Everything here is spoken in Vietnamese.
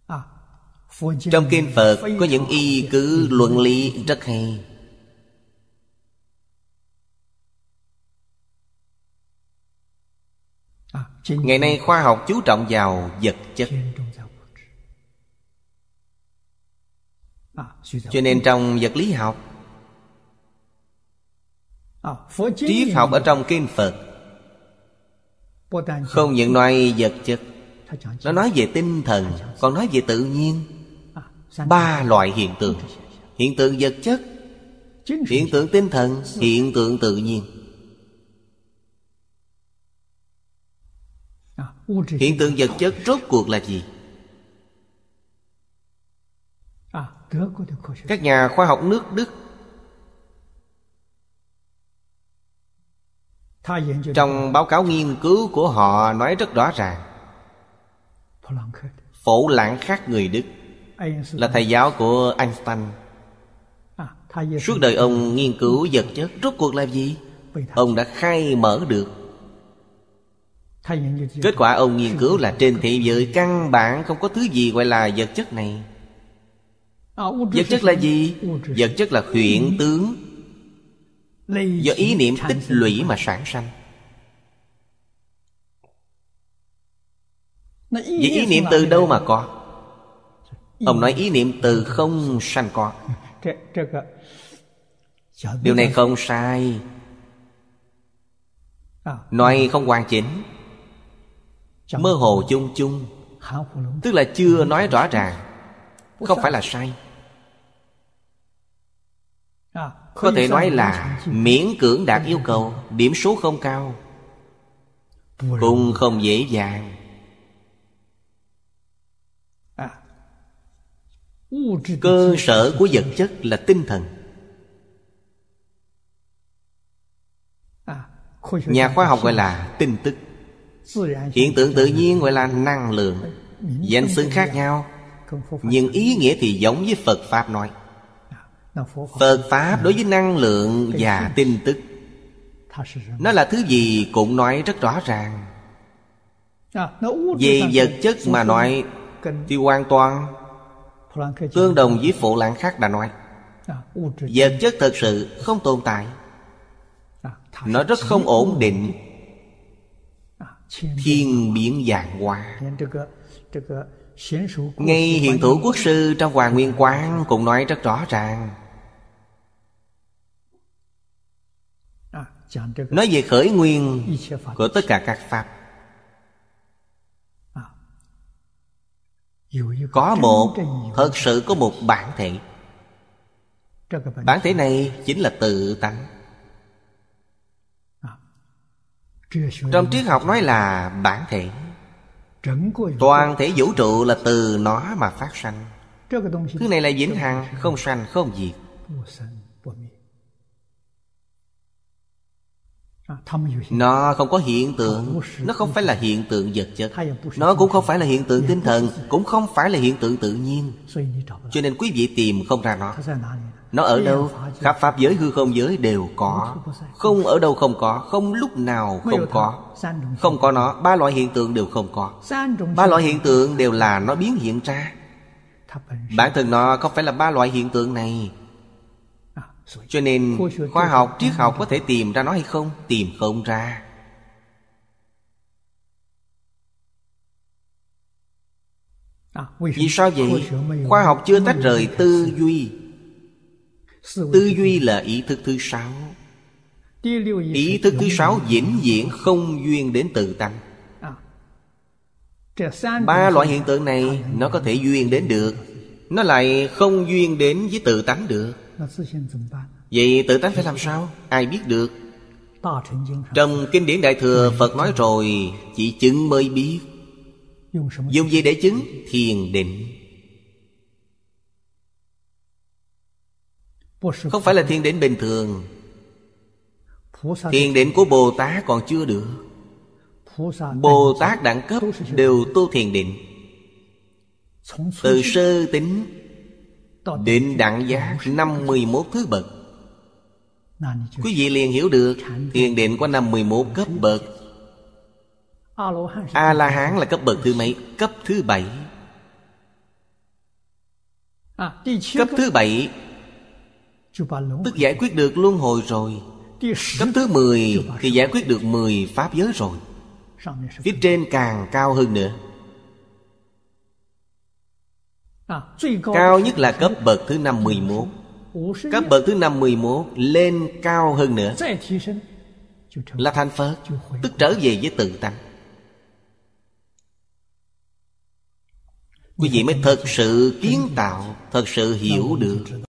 Trong kinh Phật có những y cứ luận lý rất hay. Ngày nay khoa học chú trọng vào vật chất, cho nên trong vật lý học, triết học ở trong kinh Phật không những nói vật chất, nó nói về tinh thần, còn nói về tự nhiên. Ba loại hiện tượng: hiện tượng vật chất, hiện tượng tinh thần, hiện tượng tự nhiên. Hiện tượng vật chất rốt cuộc là gì? Các nhà khoa học nước Đức trong báo cáo nghiên cứu của họ nói rất rõ ràng. Phổ Lãng Khắc người Đức là thầy giáo của Einstein. Suốt đời ông nghiên cứu vật chất rốt cuộc là gì, ông đã khai mở được. Kết quả ông nghiên cứu là trên thế giới căn bản không có thứ gì gọi là vật chất này. Vật chất là gì? Vật chất là hiện tướng do ý niệm tích lũy mà sản sanh. Vậy ý niệm từ đâu mà có? Ông nói ý niệm từ không sanh có. Điều này không sai, nói không hoàn chỉnh, mơ hồ chung chung, tức là chưa nói rõ ràng. Không phải là sai, có thể nói là miễn cưỡng đạt yêu cầu, điểm số không cao, cũng không dễ dàng. Cơ sở của vật chất là tinh thần. Nhà khoa học gọi là tin tức. Hiện tượng tự nhiên gọi là năng lượng. Danh xưng khác nhau, nhưng ý nghĩa thì giống với Phật Pháp nói. Phật Pháp đối với năng lượng và tin tức, nó là thứ gì cũng nói rất rõ ràng. Về vật chất mà nói thì hoàn toàn tương đồng với Phổ Lãng Khắc đã nói. Vật chất thật sự không tồn tại, nó rất không ổn định, thiên biến vạn hóa. Ngay Hiện Thủ Quốc Sư trong Hòa Nguyên Quán cũng nói rất rõ ràng. Nói về khởi nguyên của tất cả các Pháp. Thật sự có một bản thể. Bản thể này chính là tự tánh. Trong triết học nói là bản thể. Toàn thể vũ trụ là từ nó mà phát sanh. Thứ này là vĩnh hằng, không sanh không diệt. Nó không có hiện tượng. Nó không phải là hiện tượng vật chất, nó cũng không phải là hiện tượng tinh thần, cũng không phải là hiện tượng tự nhiên. Cho nên quý vị tìm không ra nó. Nó ở đâu? Khắp pháp giới hư không giới đều có. Không ở đâu không có, không lúc nào không có. Không có nó, ba loại hiện tượng đều không có. Ba loại hiện tượng đều là nó biến hiện ra. Bản thân nó không phải là ba loại hiện tượng này. Cho nên khoa học, triết học có thể tìm ra nó hay không? Tìm không ra. Vì sao vậy? Khoa học chưa tách rời tư duy. Tư duy là ý thức thứ sáu. Ý thức thứ sáu vĩnh viễn không duyên đến tự tánh. Ba loại hiện tượng này nó có thể duyên đến được, nó lại không duyên đến với tự tánh được. Vậy tự tánh phải làm sao? Ai biết được? Trong Kinh điển Đại Thừa Phật nói rồi, chỉ chứng mới biết. Dùng gì để chứng? Thiền định. Không phải là thiền định bình thường. Thiền định của Bồ Tát còn chưa được. Bồ Tát đẳng cấp đều tu thiền định. Từ sơ tính đến đẳng giác 51 thứ bậc. Quý vị liền hiểu được thiền định có 51 cấp bậc. A-la-hán là cấp bậc thứ mấy? Cấp thứ 7. Cấp thứ 7 tức giải quyết được luân hồi rồi. Cấp thứ 10 thì giải quyết được 10 pháp giới rồi. Phía trên càng cao hơn nữa. Cao nhất là cấp bậc thứ 51. Cấp bậc thứ 51 lên cao hơn nữa là thành Phật, tức trở về với tự tánh. Quý vị mới thật sự kiến tạo, thật sự hiểu được